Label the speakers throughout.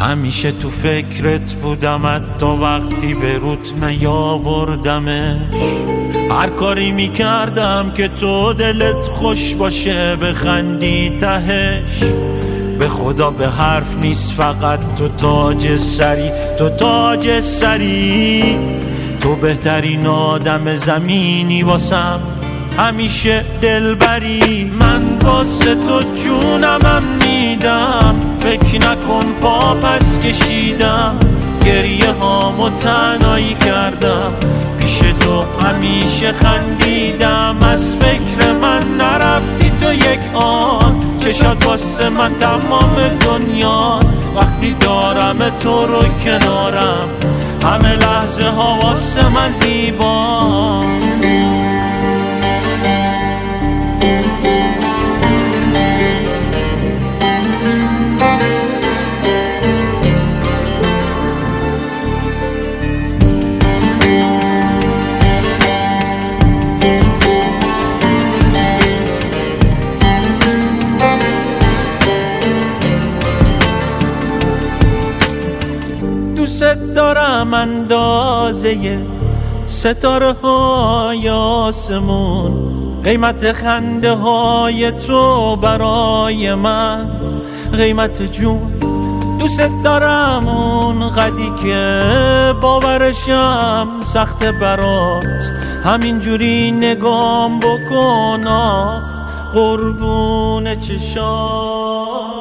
Speaker 1: همیشه تو فکرت بودم حتی وقتی به روت نیاوردمش. هر کاری میکردم که تو دلت خوش باشه بخندی تهش. به خدا به حرف نیست فقط تو تاج سری، تو تاج سری. تو بهترین آدم زمینی واسم، همیشه دلبری. من واسه تو جونمم میدم، فکر نکن پا پس کشیدم. گریه هامو تنهایی کردم، پیش تو همیشه خندیدم. از فکر من نرفتی تو یک آن، چشات واسه من تمام دنیا. وقتی دارم تو رو کنارم، همه لحظه ها واسه من زیبا. دوست دارم اندازه ستاره های آسمون، قیمت خنده های تو برای من قیمت جون. دوست دارم اون قدی که باورشم سخت برات، همینجوری نگام بکن آخ قربون چشات.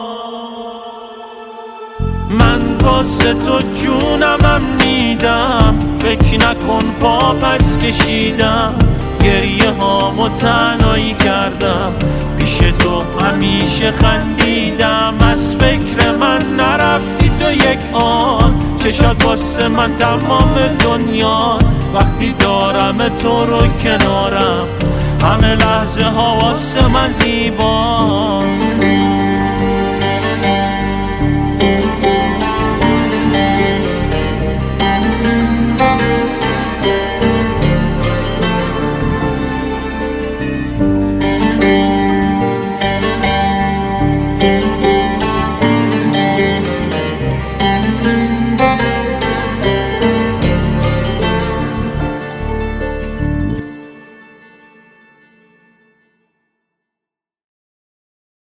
Speaker 1: من واسه تو جونمم میدم، فکر نکن پا پس کشیدم. گریه هامو تنهایی کردم، پیش تو همیشه خندیدم. از فکر من نرفتی تو یک آن، چشات واسه من تمام دنیا. وقتی دارم تو رو کنارم، همه لحظه ها واسه من زیبا.